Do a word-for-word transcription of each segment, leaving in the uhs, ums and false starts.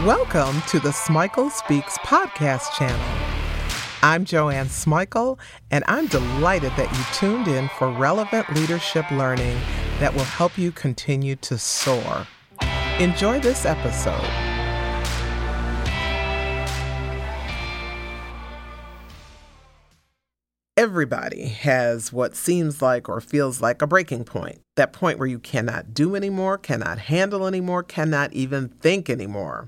Welcome to the Smikle Speaks podcast channel. I'm Joanne Smikle, and I'm delighted that you tuned in for relevant leadership learning that will help you continue to soar. Enjoy this episode. Everybody has what seems like or feels like a breaking point, that point where you cannot do anymore, cannot handle anymore, cannot even think anymore.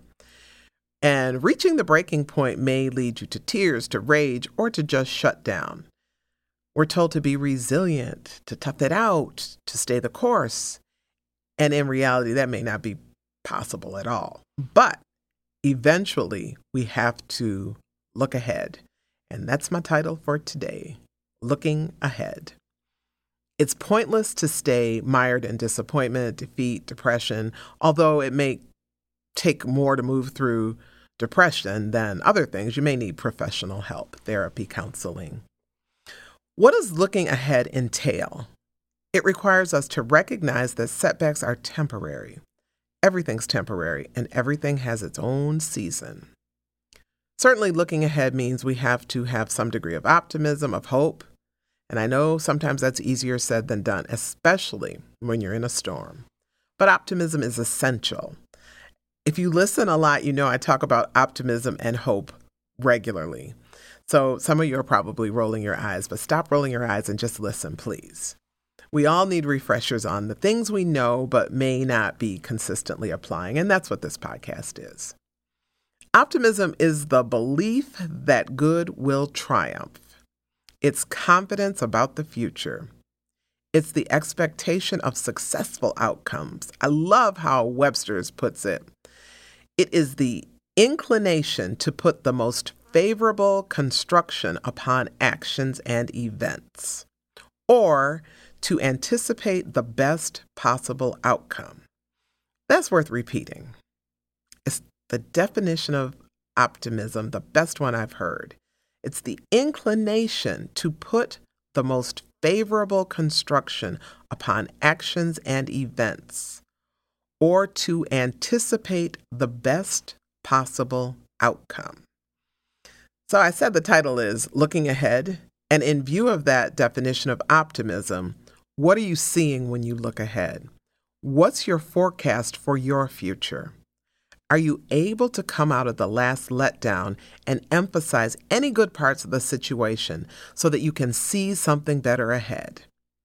And reaching the breaking point may lead you to tears, to rage, or to just shut down. We're told to be resilient, to tough it out, to stay the course. And in reality, that may not be possible at all. But eventually, we have to look ahead. And that's my title for today, Looking Ahead. It's pointless to stay mired in disappointment, defeat, depression, although it may take more to move through depression than other things. You may need professional help, therapy, counseling. What does looking ahead entail? It requires us to recognize that setbacks are temporary. Everything's temporary, and everything has its own season. Certainly, looking ahead means we have to have some degree of optimism, of hope. And I know sometimes that's easier said than done, especially when you're in a storm. But optimism is essential. If you listen a lot, you know I talk about optimism and hope regularly. So some of you are probably rolling your eyes, but stop rolling your eyes and just listen, please. We all need refreshers on the things we know, but may not be consistently applying. And that's what this podcast is. Optimism is the belief that good will triumph. It's confidence about the future. It's the expectation of successful outcomes. I love how Webster's puts it. It is the inclination to put the most favorable construction upon actions and events, or to anticipate the best possible outcome. That's worth repeating. It's the definition of optimism, the best one I've heard. It's the inclination to put the most favorable construction upon actions and events, or to anticipate the best possible outcome. So I said the title is Looking Ahead, and in view of that definition of optimism, what are you seeing when you look ahead? What's your forecast for your future? Are you able to come out of the last letdown and emphasize any good parts of the situation so that you can see something better ahead?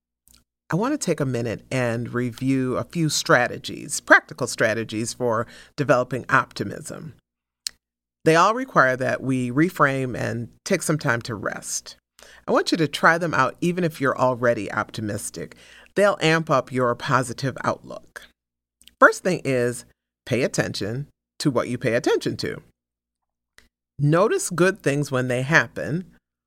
I want to take a minute and review a few strategies, practical strategies for developing optimism. They all require that we reframe and take some time to rest. I want you to try them out even if you're already optimistic. They'll amp up your positive outlook. First thing is pay attention to what you pay attention to. Notice good things when they happen,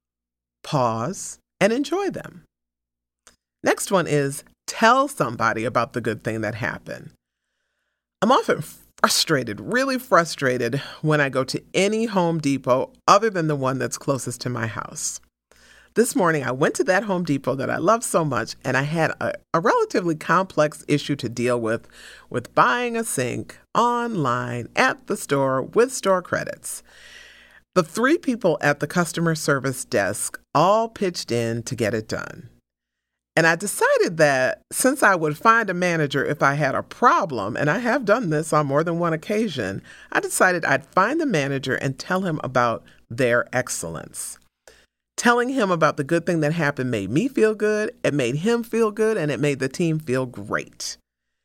pause, and enjoy them. Next one is tell somebody about the good thing that happened. I'm often frustrated, really frustrated, when I go to any Home Depot other than the one that's closest to my house. This morning, I went to that Home Depot that I love so much, and I had a, a relatively complex issue to deal with, with buying a sink online at the store with store credits. The three people at the customer service desk all pitched in to get it done. And I decided that since I would find a manager if I had a problem, and I have done this on more than one occasion, I decided I'd find the manager and tell him about their excellence. Telling him about the good thing that happened made me feel good, it made him feel good, and it made the team feel great.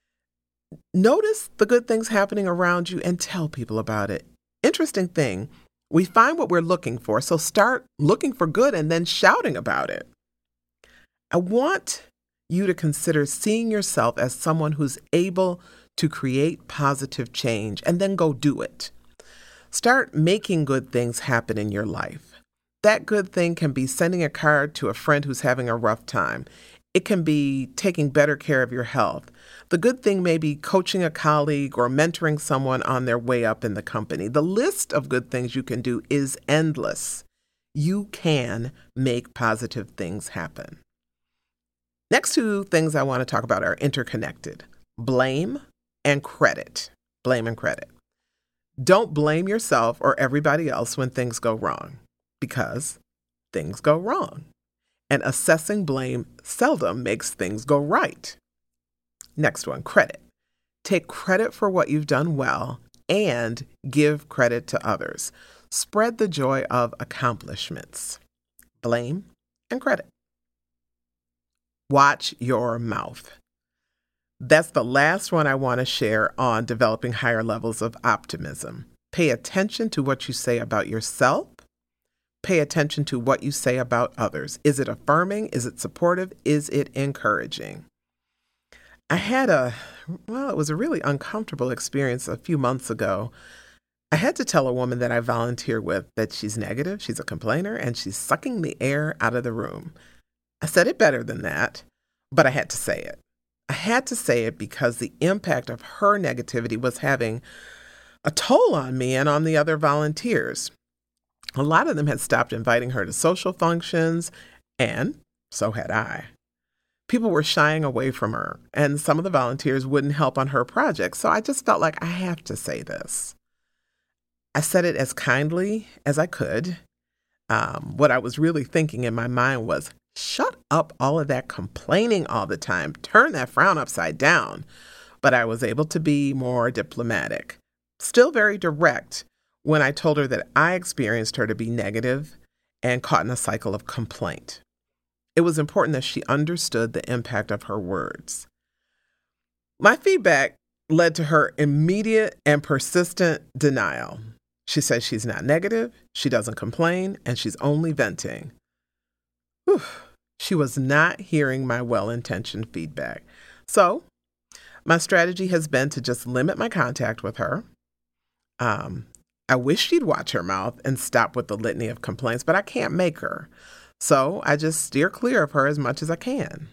Notice the good things happening around you and tell people about it. Interesting thing, we find what we're looking for, so start looking for good and then shouting about it. I want you to consider seeing yourself as someone who's able to create positive change and then go do it. Start making good things happen in your life. That good thing can be sending a card to a friend who's having a rough time. It can be taking better care of your health. The good thing may be coaching a colleague or mentoring someone on their way up in the company. The list of good things you can do is endless. You can make positive things happen. Next two things I want to talk about are interconnected. Blame and credit. Blame and credit. Don't blame yourself or everybody else when things go wrong, because things go wrong. And assessing blame seldom makes things go right. Next one, credit. Take credit for what you've done well and give credit to others. Spread the joy of accomplishments. Blame and credit. Watch your mouth. That's the last one I want to share on developing higher levels of optimism. Pay attention to what you say about yourself. Pay attention to what you say about others. Is it affirming? Is it supportive? Is it encouraging? I had a, well, it was a really uncomfortable experience a few months ago. I had to tell a woman that I volunteer with that she's negative, she's a complainer, and she's sucking the air out of the room. I said it better than that, but I had to say it. I had to say it because the impact of her negativity was having a toll on me and on the other volunteers. A lot of them had stopped inviting her to social functions, and so had I. People were shying away from her, and some of the volunteers wouldn't help on her projects, so I just felt like I have to say this. I said it as kindly as I could. Um, what I was really thinking in my mind was, shut up all of that complaining all the time. Turn that frown upside down. But I was able to be more diplomatic, still very direct, when I told her that I experienced her to be negative and caught in a cycle of complaint. It was important that she understood the impact of her words. My feedback led to her immediate and persistent denial. She says she's not negative, she doesn't complain, and she's only venting. Whew. She was not hearing my well-intentioned feedback. So my strategy has been to just limit my contact with her. Um, I wish she'd watch her mouth and stop with the litany of complaints, but I can't make her. So I just steer clear of her as much as I can.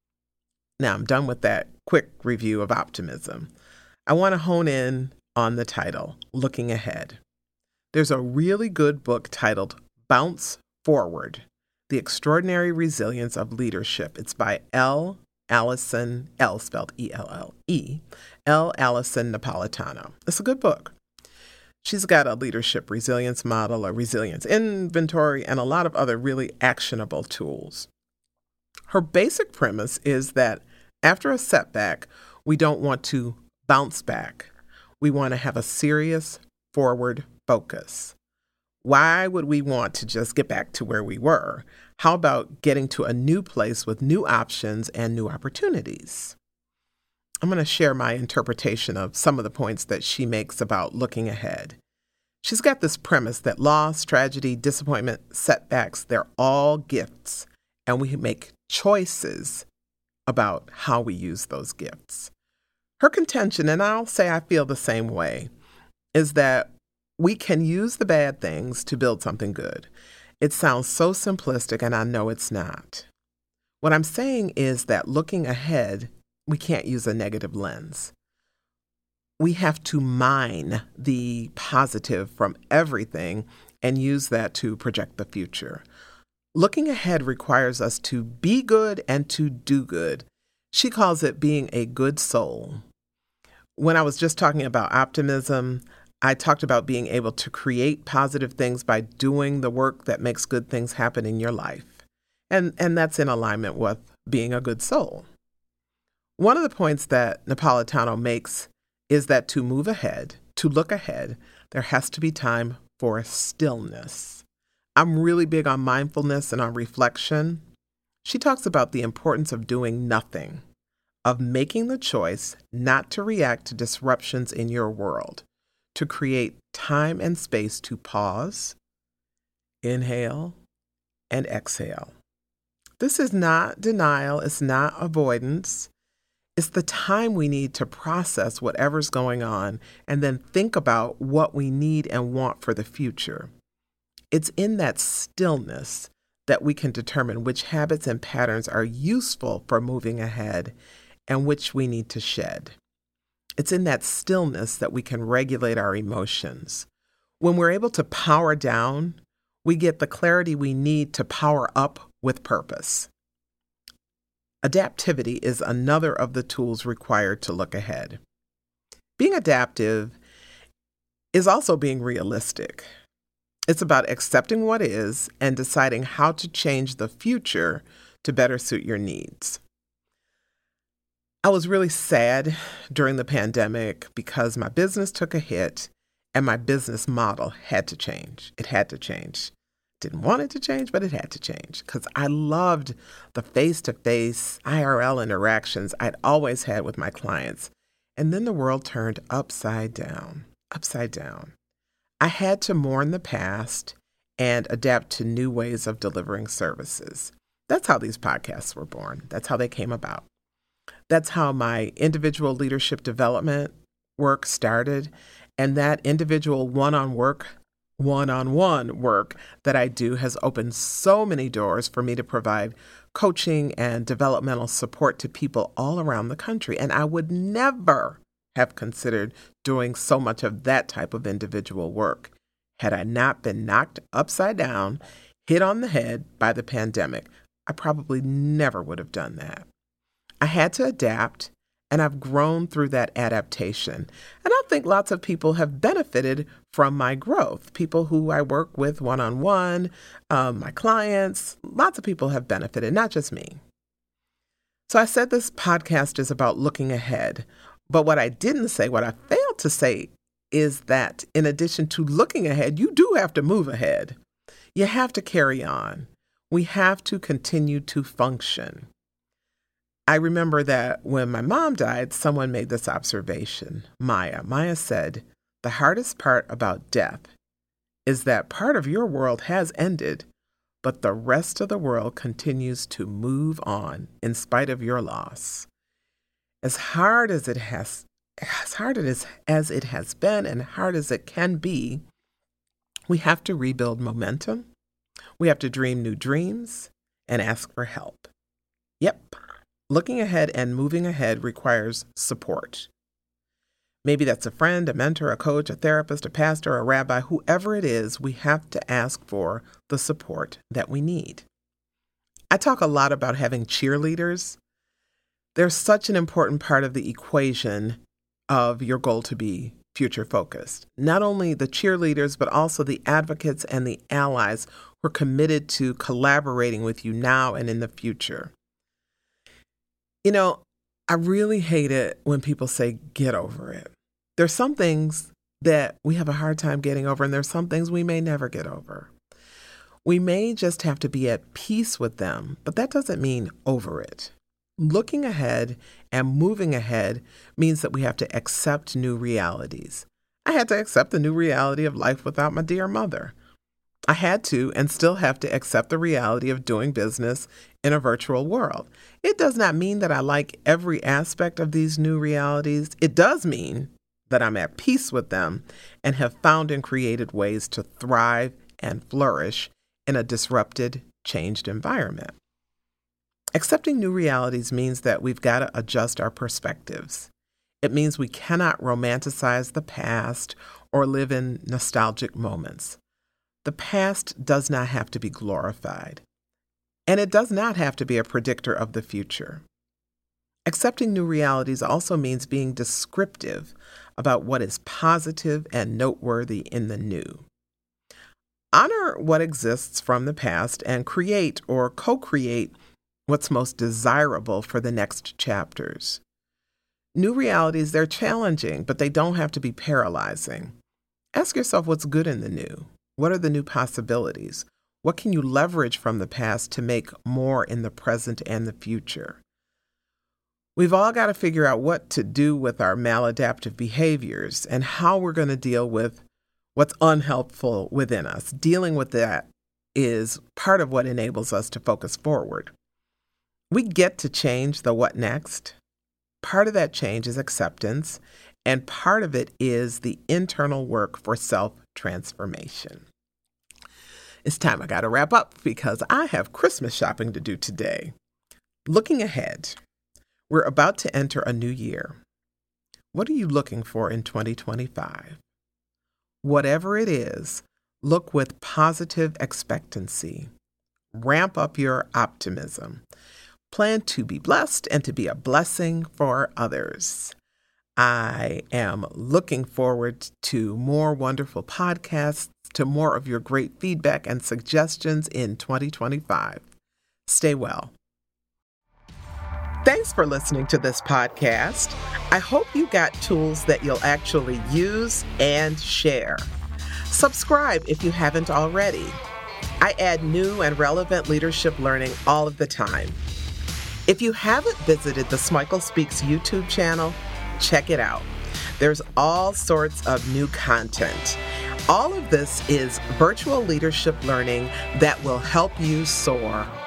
Now I'm done with that quick review of optimism. I want to hone in on the title, Looking Ahead. There's a really good book titled Bounce Forward, The Extraordinary Resilience of Leadership. It's by L. Allison, L spelled E L L E, L. Allison Napolitano. It's a good book. She's got a leadership resilience model, a resilience inventory, and a lot of other really actionable tools. Her basic premise is that after a setback, we don't want to bounce back. We want to have a serious forward focus. Why would we want to just get back to where we were? How about getting to a new place with new options and new opportunities? I'm going to share my interpretation of some of the points that she makes about looking ahead. She's got this premise that loss, tragedy, disappointment, setbacks, they're all gifts, and we make choices about how we use those gifts. Her contention, and I'll say I feel the same way, is that we can use the bad things to build something good. It sounds so simplistic, and I know it's not. What I'm saying is that looking ahead, we can't use a negative lens. We have to mine the positive from everything and use that to project the future. Looking ahead requires us to be good and to do good. She calls it being a good soul. When I was just talking about optimism, I talked about being able to create positive things by doing the work that makes good things happen in your life. And, and that's in alignment with being a good soul. One of the points that Napolitano makes is that to move ahead, to look ahead, there has to be time for stillness. I'm really big on mindfulness and on reflection. She talks about the importance of doing nothing, of making the choice not to react to disruptions in your world, to create time and space to pause, inhale, and exhale. This is not denial, it's not avoidance. It's the time we need to process whatever's going on and then think about what we need and want for the future. It's in that stillness that we can determine which habits and patterns are useful for moving ahead and which we need to shed. It's in that stillness that we can regulate our emotions. When we're able to power down, we get the clarity we need to power up with purpose. Adaptivity is another of the tools required to look ahead. Being adaptive is also being realistic. It's about accepting what is and deciding how to change the future to better suit your needs. I was really sad during the pandemic because my business took a hit and my business model had to change. It had to change. Didn't want it to change, but it had to change because I loved the face-to-face I R L interactions I'd always had with my clients. And then the world turned upside down, upside down. I had to mourn the past and adapt to new ways of delivering services. That's how these podcasts were born. That's how they came about. That's how my individual leadership development work started. And that individual one-on work, one-on-one work that I do has opened so many doors for me to provide coaching and developmental support to people all around the country. And I would never have considered doing so much of that type of individual work had I not been knocked upside down, hit on the head by the pandemic. I probably never would have done that. I had to adapt, and I've grown through that adaptation. And I think lots of people have benefited from my growth. People who I work with one-on-one, um, my clients, lots of people have benefited, not just me. So I said this podcast is about looking ahead. But what I didn't say, what I failed to say, is that in addition to looking ahead, you do have to move ahead. You have to carry on. We have to continue to function. I remember that when my mom died, someone made this observation. Maya. Maya said, "The hardest part about death is that part of your world has ended, but the rest of the world continues to move on in spite of your loss." As hard as it has, as hard it is as it has been and hard as it can be, we have to rebuild momentum. We have to dream new dreams and ask for help. Yep, looking ahead and moving ahead requires support. Maybe that's a friend, a mentor, a coach, a therapist, a pastor, a rabbi, whoever it is, we have to ask for the support that we need. I talk a lot about having cheerleaders. They're such an important part of the equation of your goal to be future focused. Not only the cheerleaders, but also the advocates and the allies who are committed to collaborating with you now and in the future. You know, I really hate it when people say, get over it. There's some things that we have a hard time getting over, and there's some things we may never get over. We may just have to be at peace with them, but that doesn't mean over it. Looking ahead and moving ahead means that we have to accept new realities. I had to accept the new reality of life without my dear mother. I had to and still have to accept the reality of doing business in a virtual world. It does not mean that I like every aspect of these new realities. It does mean that I'm at peace with them and have found and created ways to thrive and flourish in a disrupted, changed environment. Accepting new realities means that we've got to adjust our perspectives. It means we cannot romanticize the past or live in nostalgic moments. The past does not have to be glorified, and it does not have to be a predictor of the future. Accepting new realities also means being descriptive about what is positive and noteworthy in the new. Honor what exists from the past and create or co-create what's most desirable for the next chapters. New realities, they're challenging, but they don't have to be paralyzing. Ask yourself what's good in the new. What are the new possibilities? What can you leverage from the past to make more in the present and the future? We've all got to figure out what to do with our maladaptive behaviors and how we're going to deal with what's unhelpful within us. Dealing with that is part of what enables us to focus forward. We get to change the what next. Part of that change is acceptance, and part of it is the internal work for self-transformation. It's time I got to wrap up because I have Christmas shopping to do today. Looking ahead, we're about to enter a new year. What are you looking for in twenty twenty-five? Whatever it is, look with positive expectancy. Ramp up your optimism. Plan to be blessed and to be a blessing for others. I am looking forward to more wonderful podcasts, to more of your great feedback and suggestions in twenty twenty-five. Stay well. Thanks for listening to this podcast. I hope you got tools that you'll actually use and share. Subscribe if you haven't already. I add new and relevant leadership learning all of the time. If you haven't visited the Smikle Speaks YouTube channel, check it out. There's all sorts of new content. All of this is virtual leadership learning that will help you soar.